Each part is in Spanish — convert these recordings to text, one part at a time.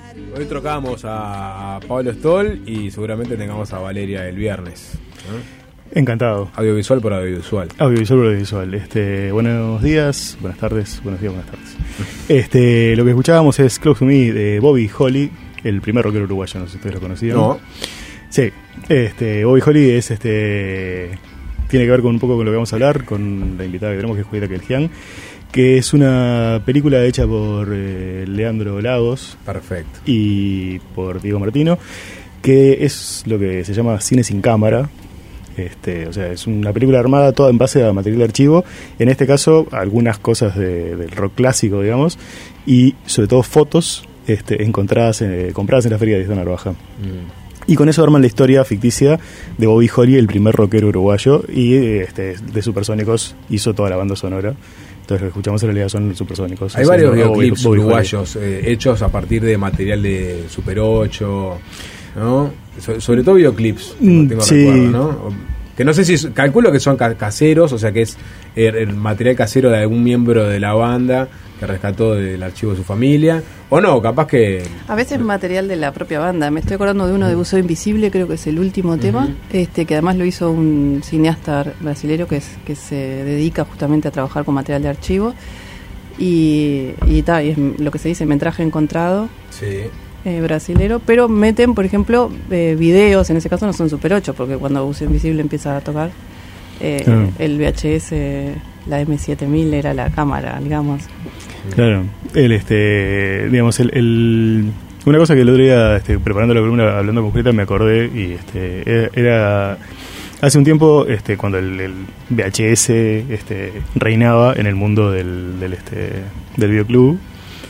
Hoy trocamos a Pablo Stoll y seguramente tengamos a Valeria el viernes, ¿no? Encantado. Audiovisual por audiovisual. Audiovisual por audiovisual. Buenos días, buenas tardes, buenos días, buenas tardes. Lo que escuchábamos es Close to Me de Bobby Holly, el primer rockero uruguayo, no sé si ustedes lo conocían. No. Sí, Bobby Holly es tiene que ver con un poco con lo que vamos a hablar, con la invitada que tenemos, que es Julieta Keljian, que es una película hecha por Leandro Lagos. Perfecto. Y por Diego Martino, que es lo que se llama cine sin cámara. O sea, es una película armada toda en base a material de archivo. En este caso, algunas cosas del rock clásico, digamos, y sobre todo fotos compradas en la Feria de Isla Narvaja. Y con eso arman la historia ficticia de Bobby Holly, el primer rockero uruguayo, y de Supersónicos hizo toda la banda sonora. Entonces lo que escuchamos en realidad son Supersónicos. Hay varios videoclips uruguayos hechos a partir de material de Super 8, ¿no? Sobre todo videoclips, tengo sí. recuerdo, ¿no? Que no sé si, calculo que son caseros, o sea que es el material casero de algún miembro de la banda que rescató del archivo de su familia, o no, capaz que... A veces material de la propia banda. Me estoy acordando de uno de Buceo Invisible, creo que es el último tema, que además lo hizo un cineasta brasilero que se dedica justamente a trabajar con material de archivo, y es lo que se dice metraje encontrado. Sí. Brasilero, pero meten, por ejemplo, videos, en ese caso no son Super 8, porque cuando Buceo Invisible empieza a tocar, el VHS, la M7000 era la cámara, digamos. Claro, digamos, una cosa que el otro día, preparando la columna, hablando con Julieta, me acordé, y era hace un tiempo, cuando el VHS reinaba en el mundo del videoclub,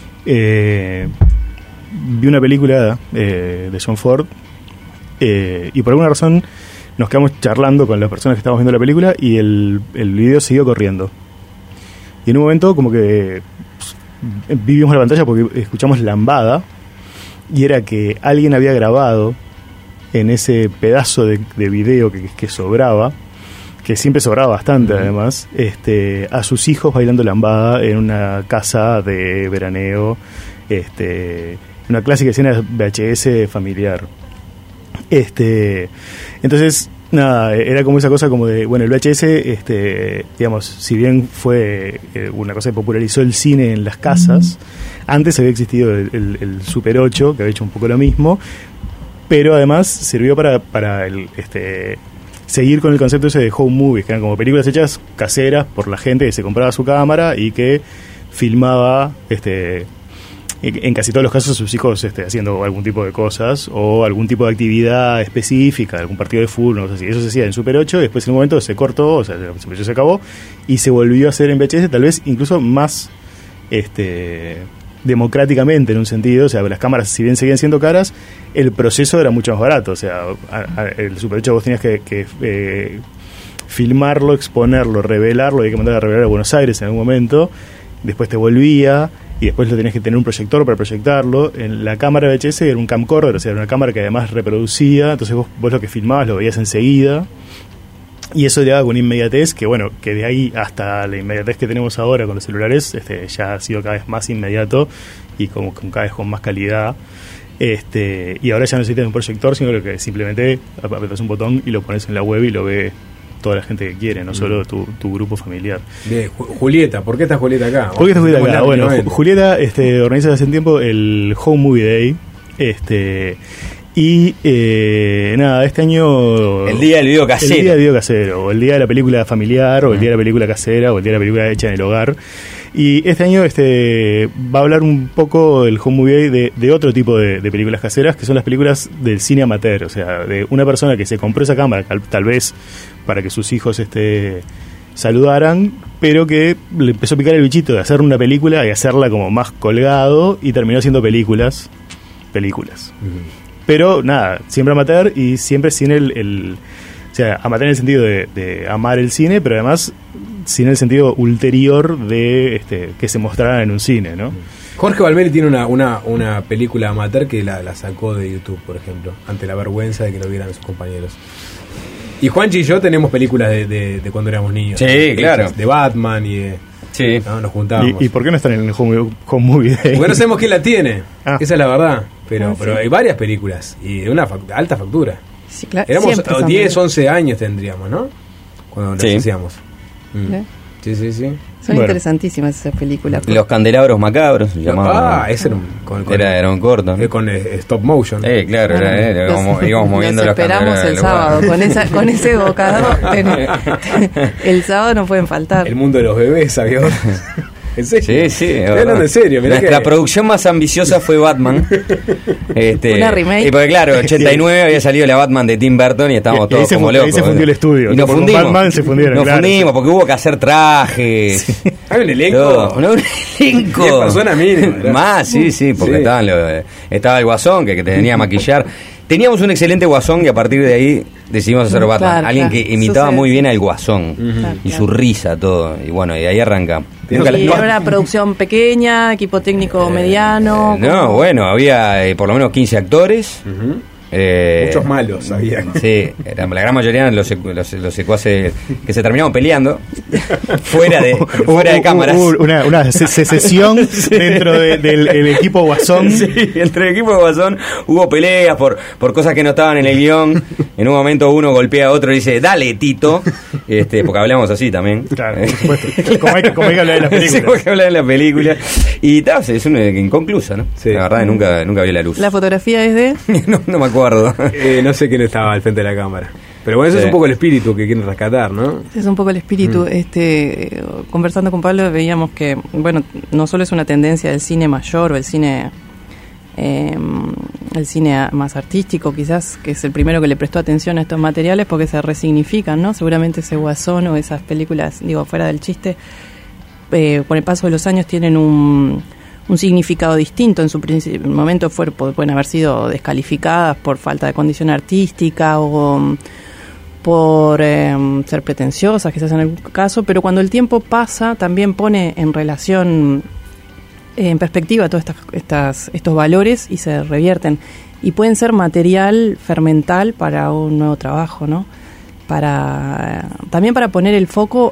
vi una película de John Ford, y por alguna razón nos quedamos charlando con las personas que estábamos viendo la película, y el video siguió corriendo. Y en un momento como que vimos la pantalla porque escuchamos lambada, y era que alguien había grabado en ese pedazo de video que sobraba, que siempre sobraba bastante además, a sus hijos bailando lambada en una casa de veraneo, una clásica escena VHS familiar. Entonces, nada, era como esa cosa como de, bueno, el VHS, digamos, si bien fue una cosa que popularizó el cine en las casas, antes había existido el Super 8, que había hecho un poco lo mismo, pero además sirvió para seguir con el concepto ese de home movies, que eran como películas hechas caseras por la gente que se compraba su cámara y que filmaba en casi todos los casos sus hijos haciendo algún tipo de cosas o algún tipo de actividad específica, algún partido de fútbol, no sé si eso se hacía en Super 8, y después en un momento se cortó, o sea, se acabó y se volvió a hacer en VHS, tal vez incluso más democráticamente en un sentido. O sea, las cámaras, si bien seguían siendo caras, el proceso era mucho más barato. O sea, el Super 8 vos tenías que filmarlo, exponerlo, revelarlo, hay que mandar a revelar a Buenos Aires en algún momento, después te volvía y después lo tenías que tener un proyector para proyectarlo. En la cámara VHS era un camcorder, o sea, era una cámara que además reproducía, entonces vos lo que filmabas lo veías enseguida, y eso le daba con inmediatez, que bueno, que de ahí hasta la inmediatez que tenemos ahora con los celulares, ya ha sido cada vez más inmediato y como cada vez con más calidad. Y ahora ya no necesitas un proyector, sino que simplemente apretas un botón y lo pones en la web y lo ve toda la gente que quiere, no solo tu grupo familiar. Bien, Julieta, ¿por qué está Julieta acá? ¿Por qué está Julieta acá? Bueno, Julieta organiza hace un tiempo el Home Movie Day, y nada, este año... El día del video casero. El día del video casero, o el día de la película familiar, o el día de la película casera, o el día de la película hecha en el hogar. Y este año va a hablar un poco el Home Movie Day de otro tipo de películas caseras, que son las películas del cine amateur, o sea, de una persona que se compró esa cámara, tal vez para que sus hijos saludaran, pero que le empezó a picar el bichito de hacer una película y hacerla como más colgado, y terminó haciendo películas. Pero nada, siempre amateur y siempre sin o sea, amateur en el sentido de amar el cine, pero además sin el sentido ulterior de que se mostrara en un cine, ¿no? Jorge Valmeri tiene una película amateur que la sacó de YouTube, por ejemplo, ante la vergüenza de que lo vieran sus compañeros. Y Juanchi y yo tenemos películas de cuando éramos niños. Sí, claro. De Batman y de... Sí. ¿no? Nos juntábamos. ¿Y por qué no están en el Home Movie Day? Porque no sabemos quién la tiene. Esa es la verdad. pero hay varias películas y de una alta factura. Sí, claro. Éramos 10, 11 años tendríamos, ¿no? Cuando las hacíamos. Sí. Son interesantísimas esas películas. Los candelabros macabros se llamaban. Ese era un corto, ¿no? Con stop motion. Claro, íbamos moviendo los esperamos el sábado con ese bocado. El sábado no pueden faltar. El mundo de los bebés, ¿sabías? ¿En serio? Sí. Estoy hablando en serio. Nuestra producción más ambiciosa fue Batman. Una remake. Y porque claro, 89 había salido la Batman de Tim Burton y estábamos todos como locos. Ahí se fundió el estudio. Y nos fundimos. Batman se fundieron, nos fundimos porque hubo que hacer trajes. Sí. Hay un elenco. Un elenco. 10 personas mínimo. Más, sí, porque estaba el Guasón que tenía que maquillar. Teníamos un excelente Guasón y a partir de ahí decidimos hacer Batman. Alguien que imitaba muy bien al Guasón y su risa, todo. Y bueno, y ahí arranca. Y era una producción pequeña, equipo técnico mediano. No, bueno, había por lo menos 15 actores. Muchos malos había. Sí, la gran mayoría eran los secuaces que se terminaban peleando fuera de cámaras. Una secesión dentro del equipo Guasón. Sí, entre el equipo de Guasón hubo peleas por cosas que no estaban en el guión. En un momento uno golpea a otro y dice, dale, Tito. Porque hablamos así también. Claro, por supuesto. Como hay que hablar de las películas. Sí, como hay que hablar de las películas. Y es una inconclusa, ¿no? Sí. La verdad, nunca vio la luz. La fotografía es de... no me acuerdo. No sé quién estaba al frente de la cámara. Pero bueno, ese es un poco el espíritu que quieren rescatar, ¿no? Ese es un poco el espíritu. Conversando con Pablo veíamos que, bueno, no solo es una tendencia del cine mayor o el cine más artístico, quizás, que es el primero que le prestó atención a estos materiales porque se resignifican, ¿no? Seguramente ese Guasón o esas películas, digo, fuera del chiste, con el paso de los años tienen un significado distinto. En su momento pueden haber sido descalificadas por falta de condición artística o por ser pretenciosas, quizás en algún caso, pero cuando el tiempo pasa también pone en relación, en perspectiva todos estos valores y se revierten y pueden ser material fermental para un nuevo trabajo, ¿no? También para poner el foco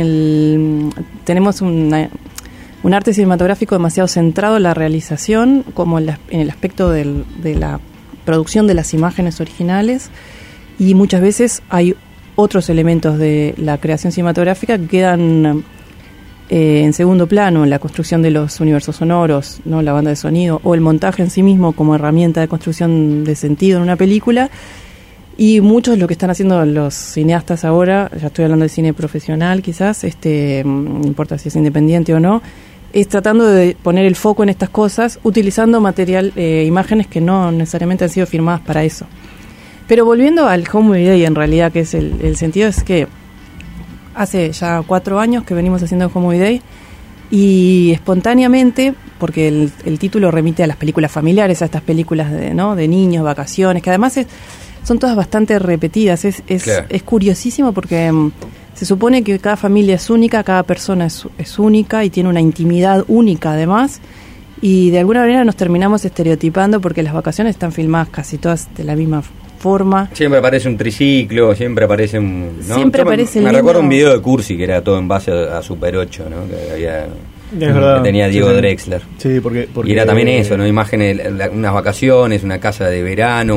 tenemos un arte cinematográfico demasiado centrado en la realización, como en el aspecto de la producción de las imágenes originales, y muchas veces hay otros elementos de la creación cinematográfica que quedan en segundo plano, la construcción de los universos sonoros, ¿no? La banda de sonido o el montaje en sí mismo como herramienta de construcción de sentido en una película. Y muchos lo que están haciendo los cineastas ahora, ya estoy hablando del cine profesional quizás, no importa si es independiente o no, es tratando de poner el foco en estas cosas utilizando imágenes que no necesariamente han sido firmadas para eso. Pero volviendo al Home Movie Day, en realidad, que es el sentido es que hace ya 4 años que venimos haciendo Home Movie Day y espontáneamente, porque el título remite a las películas familiares, a estas películas de niños, vacaciones, que además son todas bastante repetidas. Claro. Es curiosísimo porque se supone que cada familia es única, cada persona es única y tiene una intimidad única además, y de alguna manera nos terminamos estereotipando porque las vacaciones están filmadas casi todas de la misma forma. Siempre aparece un triciclo, siempre aparece un... ¿no? Siempre aparece me recuerdo un video de Cursi que era todo en base a Super 8, ¿no? Que había... que tenía Diego Drexler. Sí, porque y era también eso, ¿no? Imágenes, unas vacaciones, una casa de verano,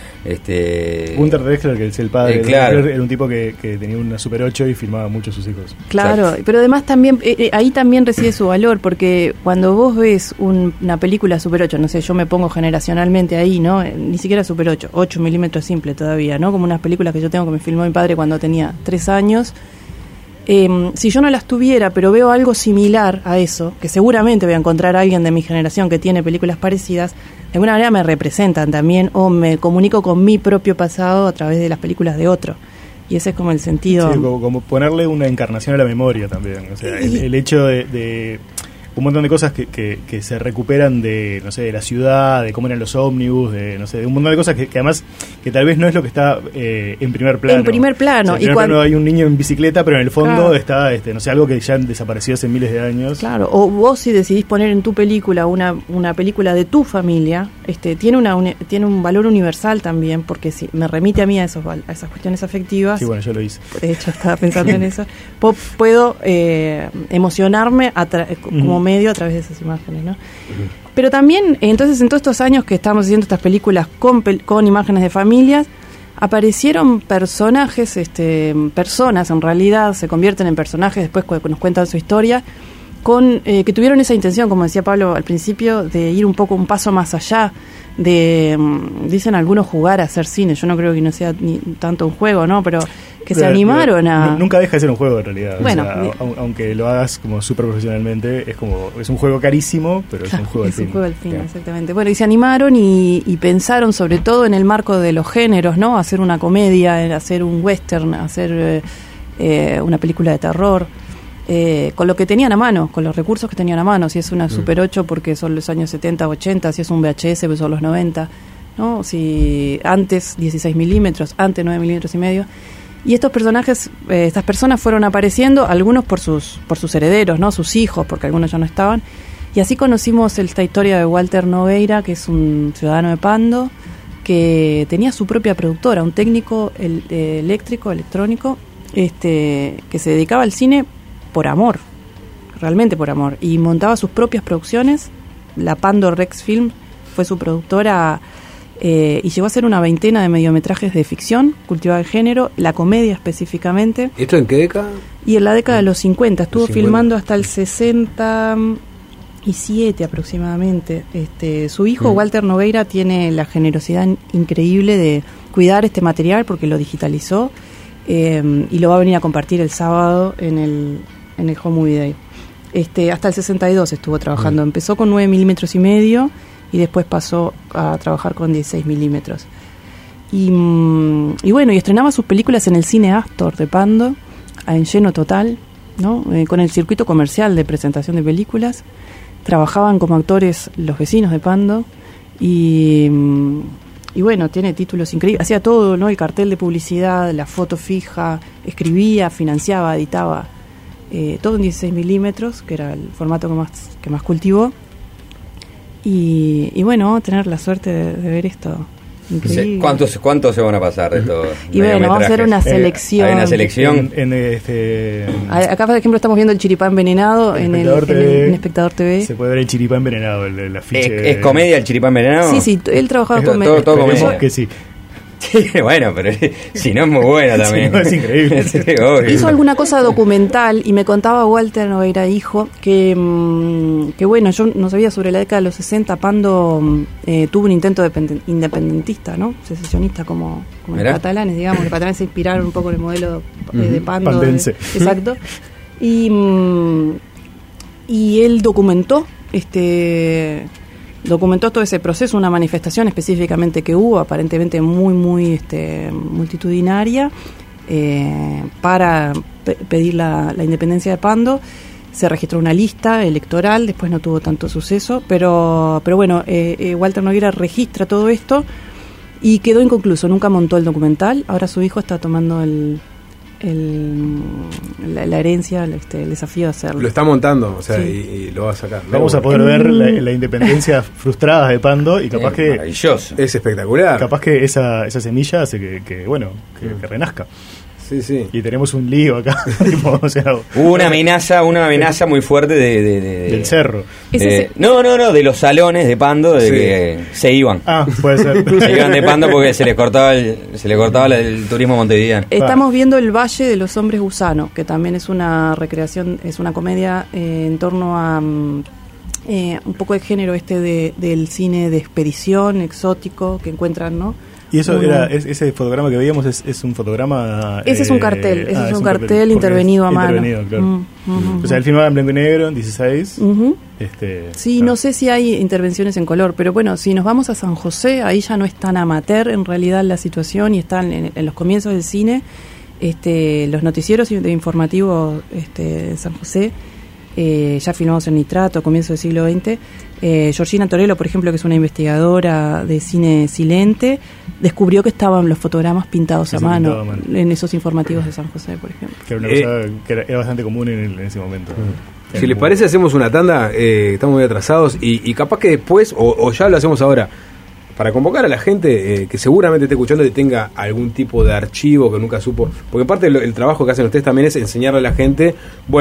Gunther Drexler, que es el padre de claro. Drexler, era un tipo que tenía una Super 8 y filmaba mucho a sus hijos. Claro, exacto. Pero además también ahí también reside su valor, porque cuando vos ves una película Super 8, no sé, yo me pongo generacionalmente ahí, ¿no? Ni siquiera Super 8 milímetros simple todavía, ¿no? Como unas películas que yo tengo que me filmó mi padre cuando tenía 3 años. Si yo no las tuviera, pero veo algo similar a eso, que seguramente voy a encontrar a alguien de mi generación que tiene películas parecidas, de alguna manera me representan también, o me comunico con mi propio pasado a través de las películas de otro. Y ese es como el sentido... Sí, como ponerle una encarnación a la memoria también. O sea, el hecho de un montón de cosas que se recuperan de, no sé, de la ciudad, de cómo eran los ómnibus, de, no sé, de un montón de cosas que además, que tal vez no es lo que está en primer plano. En primer plano. O sea, en primer plano hay un niño en bicicleta, pero en el fondo está, no sé, algo que ya desapareció hace miles de años. Claro, o vos si decidís poner en tu película una película de tu familia, tiene un valor universal también, porque si me remite a mí a esas cuestiones afectivas. Sí, bueno, yo lo hice. De hecho, estaba pensando en eso. Puedo emocionarme como como medio a través de esas imágenes, ¿no? Pero también, entonces, en todos estos años que estamos haciendo estas películas con imágenes de familias, aparecieron personajes, personas en realidad, se convierten en personajes después cuando nos cuentan su historia, que tuvieron esa intención, como decía Pablo al principio, de ir un paso más allá, dicen algunos, jugar a hacer cine. Yo no creo que no sea ni tanto un juego, ¿no? Pero que se animaron a... Nunca deja de ser un juego en realidad. Bueno, aunque lo hagas como súper profesionalmente, es un juego carísimo, pero es un juego al fin. Es un juego al fin, exactamente. Bueno, y se animaron y pensaron sobre todo en el marco de los géneros, ¿no? Hacer una comedia, hacer un western, hacer una película de terror. Con lo que tenían a mano, con los recursos que tenían a mano. Si es una Super 8 porque son los años 70, 80, si es un VHS pues son los 90, ¿no? Si antes 16 milímetros, antes 9 milímetros y medio. Y estos personajes, estas personas fueron apareciendo, algunos por sus herederos, ¿no? Sus hijos, porque algunos ya no estaban. Y así conocimos esta historia de Walter Nogueira, que es un ciudadano de Pando, que tenía su propia productora, un técnico electrónico, que se dedicaba al cine por amor, realmente por amor, y montaba sus propias producciones. La Pando Rex Film fue su productora, y llegó a hacer una 20 de mediometrajes de ficción, cultivada el género, la comedia específicamente. ¿Esto en qué década? Y en la década de los 50, estuvo filmando hasta el 67 aproximadamente. Su hijo Walter Nogueira tiene la generosidad increíble de cuidar este material porque lo digitalizó, y lo va a venir a compartir el sábado en el Home Movie Day. Hasta el 62 estuvo trabajando. Empezó con 9 milímetros y medio y después pasó a trabajar con 16 milímetros. Y bueno, y estrenaba sus películas en el cine Astor de Pando, en lleno total, ¿no? Con el circuito comercial de presentación de películas. Trabajaban como actores los vecinos de Pando y bueno, tiene títulos increíbles. Hacía todo, ¿no? El cartel de publicidad, la foto fija, escribía, financiaba, editaba. Todo en 16 milímetros, que era el formato que más cultivó. Y bueno, tener la suerte de ver esto. Increíble. ¿Cuántos se van a pasar de esto? Y bueno, vamos a hacer una selección. Hay una selección. Acá, por ejemplo, estamos viendo el chiripá envenenado en Espectador TV. Se puede ver el chiripá envenenado, el afiche. ¿Es comedia el chiripá envenenado? Sí, él trabajaba con todo comedia. Que sí. Bueno, pero si no es muy buena también. Si no, es increíble. Sí, hizo alguna cosa documental y me contaba Walter Nogueira, hijo, que bueno, yo no sabía sobre la década de los 60. Pando tuvo un intento independentista, ¿no? Secesionista como los catalanes, digamos. Los catalanes se inspiraron un poco en el modelo de Pando. Pandense. Exacto. Y él documentó todo ese proceso, una manifestación específicamente que hubo, aparentemente muy multitudinaria, para pedir la independencia de Pando. Se registró una lista electoral, después no tuvo tanto suceso, pero bueno, Walter Nogueira registra todo esto y quedó inconcluso, nunca montó el documental. Ahora su hijo está tomando la herencia, el desafío de hacerlo. Lo está montando, o sea, sí. y lo va a sacar. Vamos a poder ver la independencia frustrada de Pando y capaz que... Maravilloso. Es espectacular. Capaz que esa semilla hace que renazca. Sí. Y tenemos un lío acá. O sea, hubo una amenaza muy fuerte del cerro. No, de los salones de Pando, que se iban. Puede ser. Se iban de Pando porque se les cortaba el turismo montevideano. Estamos viendo El Valle de los Hombres Gusano, que también es una recreación, es una comedia en torno a un poco el género del cine de expedición, exótico, que encuentran, ¿no? Y eso ese fotograma que veíamos es un fotograma... Ese es un cartel, es un cartel intervenido a mano. Claro. O sea, él filmaba en blanco y negro, en 16. Sí, no sé si hay intervenciones en color, pero bueno, si nos vamos a San José, ahí ya no es tan amateur en realidad la situación y están en los comienzos del cine, los noticieros de informativo de San José, ya filmamos en Nitrato, comienzo del siglo XX. Georgina Torello, por ejemplo, que es una investigadora de cine silente, descubrió que estaban los fotogramas pintados a mano en esos informativos de San José, por ejemplo. Que era una cosa que era bastante común en ese momento. Si les parece, hacemos una tanda, estamos muy atrasados, y capaz que después, o ya lo hacemos ahora, para convocar a la gente que seguramente esté escuchando y tenga algún tipo de archivo que nunca supo, porque parte del trabajo que hacen ustedes también es enseñarle a la gente, bueno,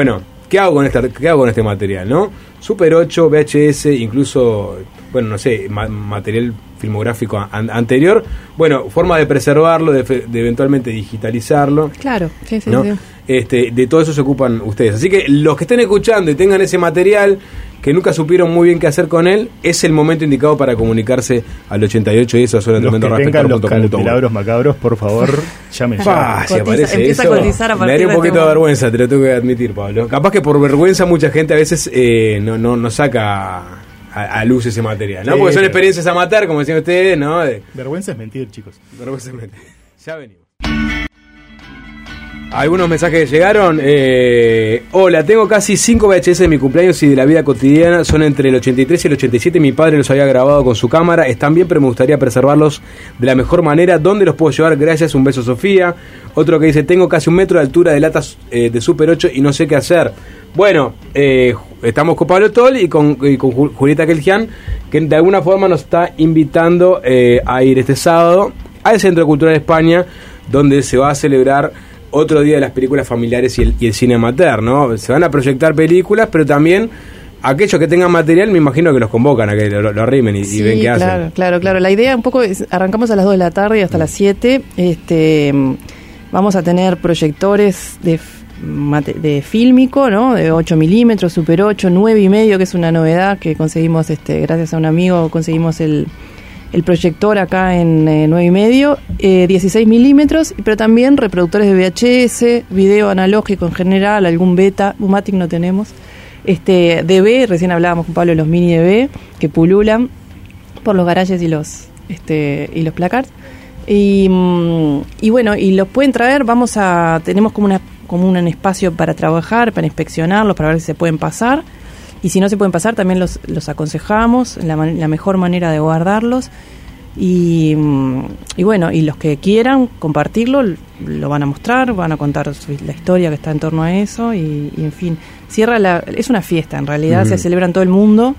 ¿qué hago con este material, no? Super 8, VHS, incluso, bueno, no sé, material filmográfico anterior, bueno, forma de preservarlo, de eventualmente digitalizarlo. Claro, sí, ¿no? sí. De todo eso se ocupan ustedes. Así que los que estén escuchando y tengan ese material que nunca supieron muy bien qué hacer con él, es el momento indicado para comunicarse al 88 y eso suena tremendo respeto. Los candelabros macabros, por favor, llamen ya. Si aparece empieza eso, a cotizar a partir me daría un de poquito de vergüenza, te lo tengo que admitir, Pablo. Capaz que por vergüenza mucha gente a veces no saca a luz ese material, ¿no? Sí, porque son experiencias amateur, como decían ustedes, ¿no? Vergüenza es mentir, chicos. Vergüenza es mentir. Ya venimos. Algunos mensajes que llegaron. Hola, tengo casi 5 VHS de mi cumpleaños y de la vida cotidiana. Son entre el 83 y el 87. Mi padre los había grabado con su cámara. Están bien, pero me gustaría preservarlos de la mejor manera. ¿Dónde los puedo llevar? Gracias, un beso, Sofía. Otro que dice, tengo casi 1 metro de altura de latas de Super 8 y no sé qué hacer. Bueno, estamos con Pablo Tol y con Julieta Keljian, que de alguna forma nos está invitando a ir este sábado al Centro Cultural de España, donde se va a celebrar otro día de las películas familiares y el cine amateur, ¿no? Se van a proyectar películas, pero también aquellos que tengan material, me imagino que los convocan a que lo arrimen y ven qué hacen. Claro. La idea un poco es, arrancamos a las 2 de la tarde y hasta las 7. Vamos a tener proyectores de fílmico, ¿no? De 8 milímetros, Super 8, 9,5, que es una novedad que conseguimos, gracias a un amigo, conseguimos el proyector acá en 9,5, 16 milímetros, pero también reproductores de VHS, video analógico en general, algún beta, Bumatic no tenemos, DB, recién hablábamos con Pablo de los mini DB, que pululan por los garages y los placards, y bueno, y los pueden traer, tenemos como un espacio para trabajar, para inspeccionarlos, para ver si se pueden pasar. Y si no se pueden pasar, también los aconsejamos, la mejor manera de guardarlos. Y bueno, y los que quieran compartirlo, lo van a mostrar, van a contar la historia que está en torno a eso. Y en fin, es una fiesta, en realidad se celebra en todo el mundo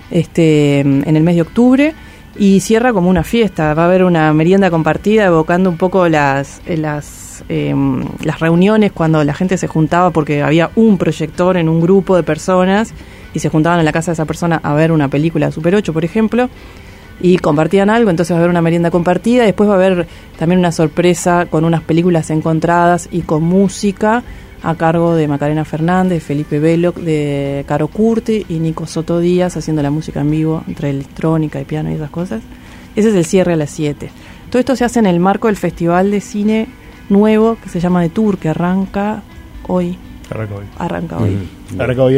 en el mes de octubre. Y cierra como una fiesta, va a haber una merienda compartida evocando un poco las reuniones cuando la gente se juntaba porque había un proyector en un grupo de personas y se juntaban en la casa de esa persona a ver una película de Super 8, por ejemplo, y compartían algo, entonces va a haber una merienda compartida, después va a haber también una sorpresa con unas películas encontradas y con música a cargo de Macarena Fernández, Felipe Veloc, de Caro Curti y Nico Soto Díaz haciendo la música en vivo, entre electrónica y piano y esas cosas. Ese es el cierre a las 7. Todo esto se hace en el marco del Festival de Cine Nuevo que se llama The Tour, que arranca hoy. Arranca hoy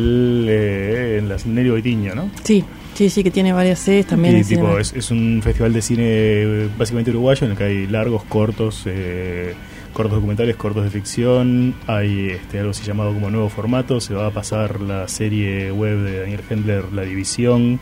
en la Nerio Betiño, ¿no? Sí, que tiene varias sedes también. Es un festival de cine básicamente uruguayo en el que hay largos, cortos documentales, cortos de ficción. Hay algo así llamado como nuevo formato. Se va a pasar la serie web de Daniel Hendler, La División.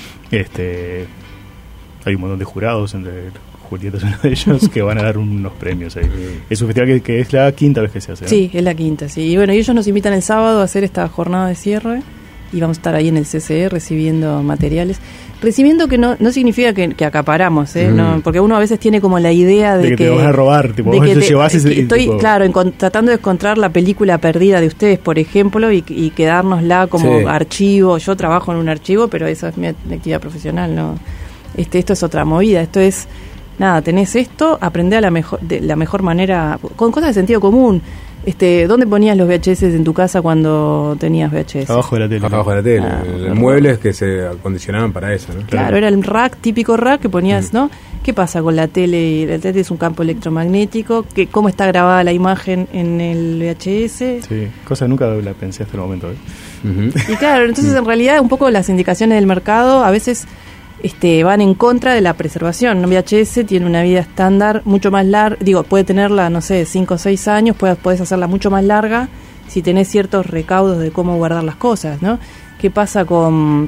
Hay un montón de jurados, entre Julieta es uno de ellos, que van a dar unos premios ahí. Es un festival que es la 5ª vez que se hace, ¿no? Sí, es la 5ª, sí. Y bueno, ellos nos invitan el sábado a hacer esta jornada de cierre y vamos a estar ahí en el CCE recibiendo materiales. Recibiendo que no significa que acaparamos, ¿no? Porque uno a veces tiene como la idea de que te vas a robar, tipo, vos te llevas ese, estoy, tipo... claro, tratando de encontrar la película perdida de ustedes, por ejemplo, y quedárnosla como archivo. Yo trabajo en un archivo, pero esa es mi actividad profesional, ¿no? Esto es otra movida, esto es... Nada, tenés esto, aprender de la mejor manera, con cosas de sentido común. ¿Dónde ponías los VHS en tu casa cuando tenías VHS? Abajo de la tele. Abajo de la tele. Los muebles que se acondicionaban para eso, ¿no? Claro, era el rack, típico rack que ponías, ¿no? ¿Qué pasa con la tele? La tele es un campo electromagnético. ¿Cómo está grabada la imagen en el VHS? Sí, cosa nunca la pensé hasta el momento. Y claro, entonces en realidad un poco las indicaciones del mercado a veces... van en contra de la preservación. Un VHS tiene una vida estándar mucho más larga, puede tenerla, 5 o 6 años, puedes hacerla mucho más larga si tenés ciertos recaudos de cómo guardar las cosas, ¿no? ¿Qué pasa con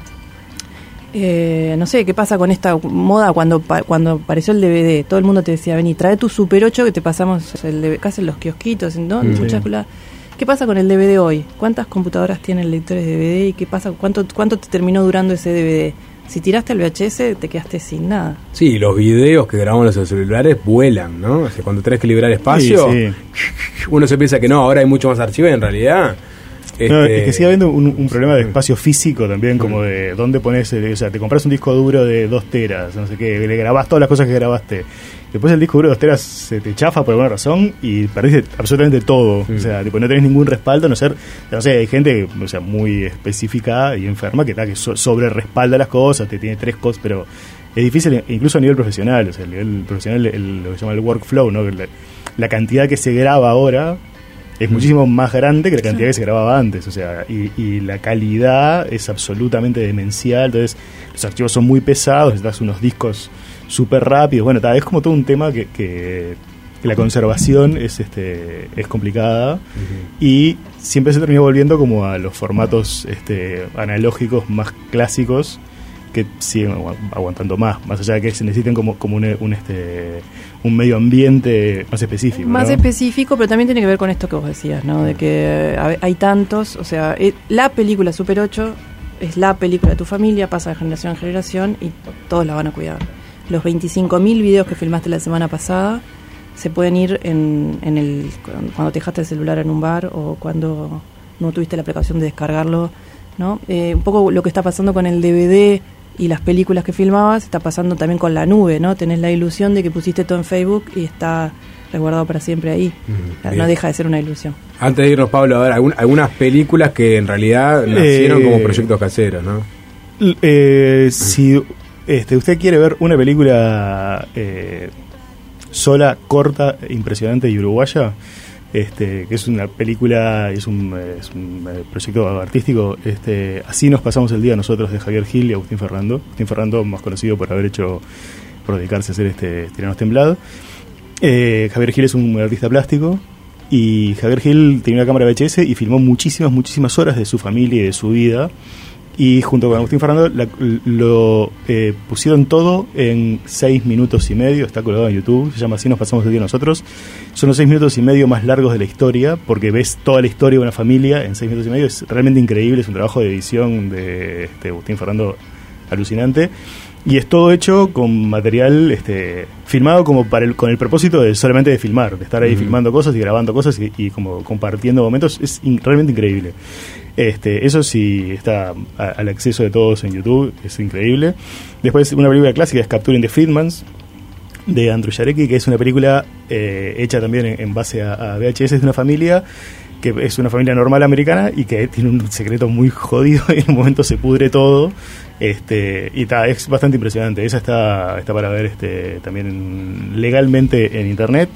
qué pasa con esta moda cuando apareció el DVD? Todo el mundo te decía, vení, trae tu Super 8 que te pasamos el DVD, casi en los kiosquitos, ¿no? ¿Qué pasa con el DVD hoy? ¿Cuántas computadoras tienen lectores de DVD? ¿Y qué pasa? ¿Cuánto te terminó durando ese DVD? Si tiraste el VHS, te quedaste sin nada. Sí, los videos que grabamos en los celulares vuelan, ¿no? O sea, cuando tenés que liberar espacio, uno se piensa que no, ahora hay mucho más archivo y en realidad No, es que sigue habiendo un problema de espacio físico también, como de dónde pones, o sea, te compras un disco duro de 2 teras, no sé qué, le grabás todas las cosas que grabaste. Después el disco duro de 2 teras se te chafa por alguna razón y perdiste absolutamente todo. O sea, tipo, no tenés ningún respaldo, no sé, hay gente, o sea, muy específica y enferma que sobre respalda las cosas, te tiene 3 cosas, pero es difícil incluso a nivel profesional. O sea, a nivel profesional lo que se llama el workflow, ¿no? La cantidad que se graba ahora es muchísimo más grande que la cantidad que se grababa antes, o sea, y la calidad es absolutamente demencial. Entonces los archivos son muy pesados, das unos discos súper rápidos. Bueno, es como todo un tema que la conservación es complicada, y siempre se termina volviendo como a los formatos analógicos más clásicos, que siguen aguantando más allá de que se necesiten como un medio ambiente más específico. Más ¿no? específico, pero también tiene que ver con esto que vos decías, ¿no? De que hay tantos, o sea, la película Super 8 es la película de tu familia, pasa de generación en generación y todos la van a cuidar. Los 25.000 videos que filmaste la semana pasada se pueden ir cuando te dejaste el celular en un bar o cuando no tuviste la precaución de descargarlo, ¿no? Un poco lo que está pasando con el DVD y las películas que filmabas está pasando también con la nube, ¿no? Tenés la ilusión de que pusiste todo en Facebook y está resguardado para siempre ahí. No deja de ser una ilusión. Antes de irnos, Pablo, a ver, algunas películas que en realidad nacieron como proyectos caseros, ¿no? Si usted quiere ver una película sola, corta, impresionante y uruguaya, que es una película, es un proyecto artístico, Así nos pasamos el día nosotros, de Javier Gil y Agustín Ferrando. Agustín Ferrando, más conocido por dedicarse a hacer Tiranos Temblado. Javier Gil es un artista plástico, y Javier Gil tenía una cámara VHS y filmó muchísimas horas de su familia y de su vida, y junto con Agustín Ferrando lo pusieron todo en 6 minutos y medio. Está colgado en YouTube, se llama Así nos pasamos el día nosotros. Son los 6 minutos y medio más largos de la historia, porque ves toda la historia de una familia en 6 minutos y medio. Es realmente increíble, es un trabajo de edición de Agustín Ferrando alucinante, y es todo hecho con material filmado como con el propósito de solamente de filmar, de estar ahí filmando cosas y grabando cosas y como compartiendo momentos. Es realmente increíble. Eso sí está al acceso de todos en YouTube, es increíble. Después, una película clásica es Capturing the Friedmans, de Andrew Jarecki, que es una película hecha también en base a VHS, de una familia que es una familia normal americana y que tiene un secreto muy jodido y en un momento se pudre todo, y es bastante impresionante. Esa está para ver también legalmente en internet.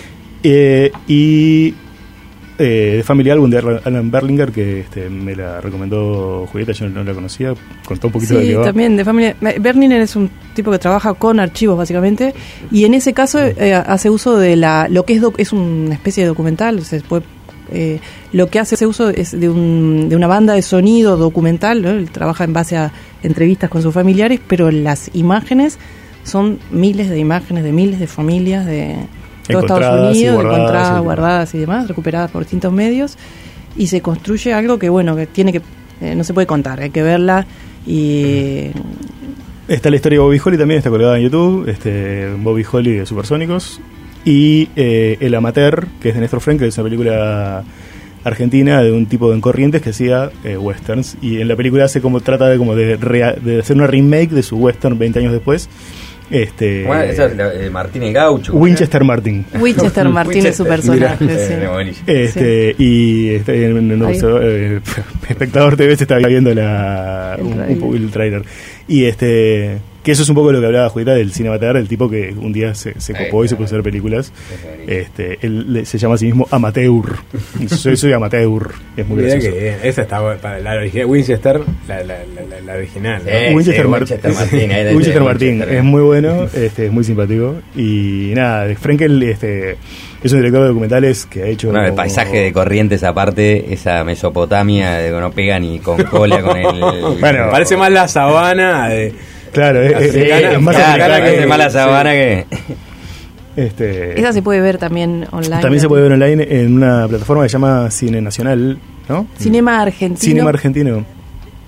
Y The Family Album de Alan Berlinger, que me la recomendó Julieta, yo no la conocía, contó un poquito de qué va. Sí, también The Family. Berlinger es un tipo que trabaja con archivos básicamente, y en ese caso hace uso de lo que es una especie de documental. O sea, lo que hace uso es de una banda de sonido documental, ¿no? Él trabaja en base a entrevistas con sus familiares, pero las imágenes son miles de imágenes de miles de familias de todo Estados Unidos, encontradas, guardadas y demás, recuperadas por distintos medios, y se construye algo que tiene que no se puede contar, hay que verla. Y está la historia de Bobby Holly, también está colgada en YouTube, Bobby Holly de Supersónicos, y El Amateur, que es de Néstor Frenkel, es una película argentina de un tipo de Corrientes que hacía westerns, y en la película trata de hacer una remake de su western 20 años después. Bueno, esa es Martín el Gaucho. Winchester Martin. Winchester Martin es su personaje. Y Espectador TV se está viendo el trailer. Y que eso es un poco lo que hablaba Julieta del cine amateur, el tipo que un día se copó y se puso a hacer películas. Él se llama a sí mismo amateur. Soy amateur. Es muy gracioso. Esa está para la original. Winchester, la original, ¿no? Winchester Martin es muy bueno, es muy simpático. Y nada, Frenkel es un director de documentales que ha hecho... el paisaje de Corrientes, aparte, esa Mesopotamia de que no pega ni con cola con el... Bueno, parece más la sabana Claro, es más más la sabana que... Esa se puede ver también online. También se puede ver online en una plataforma que se llama Cine Nacional, ¿no? Cinema Argentino. Cinema Argentino.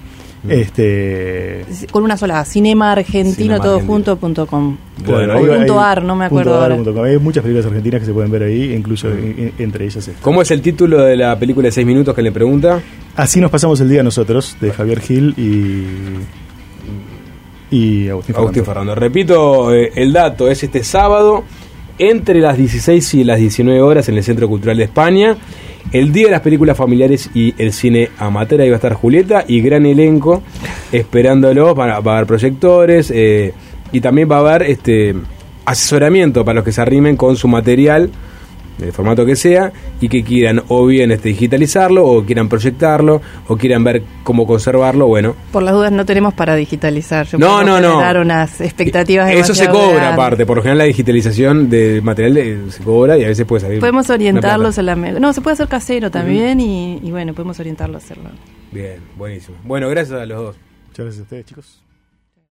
Con una sola, cinemaargentino.com. Bueno, o .ar, no me acuerdo ahora. Hay muchas películas argentinas que se pueden ver ahí, incluso entre ellas esta. ¿Cómo es el título de la película de 6 minutos que le pregunta? Así nos pasamos el día nosotros, de Javier Gil y Agustín Ferrando. Repito, el dato es este sábado entre las 16 y las 19 horas en el Centro Cultural de España. El día de las películas familiares y el cine amateur. Ahí va a estar Julieta y gran elenco esperándolo. Va a haber proyectores y también va a haber asesoramiento para los que se arrimen con su material, del formato que sea, y que quieran o bien digitalizarlo, o quieran proyectarlo, o quieran ver cómo conservarlo. Bueno, por las dudas no tenemos para digitalizar. No. Dar unas expectativas. Eso se cobra aparte. Por lo general la digitalización del material se cobra y a veces puede salir. Podemos orientarlos no, se puede hacer casero también y bueno, podemos orientarlo a hacerlo. Bien, buenísimo. Bueno, gracias a los dos. Muchas gracias a ustedes, chicos.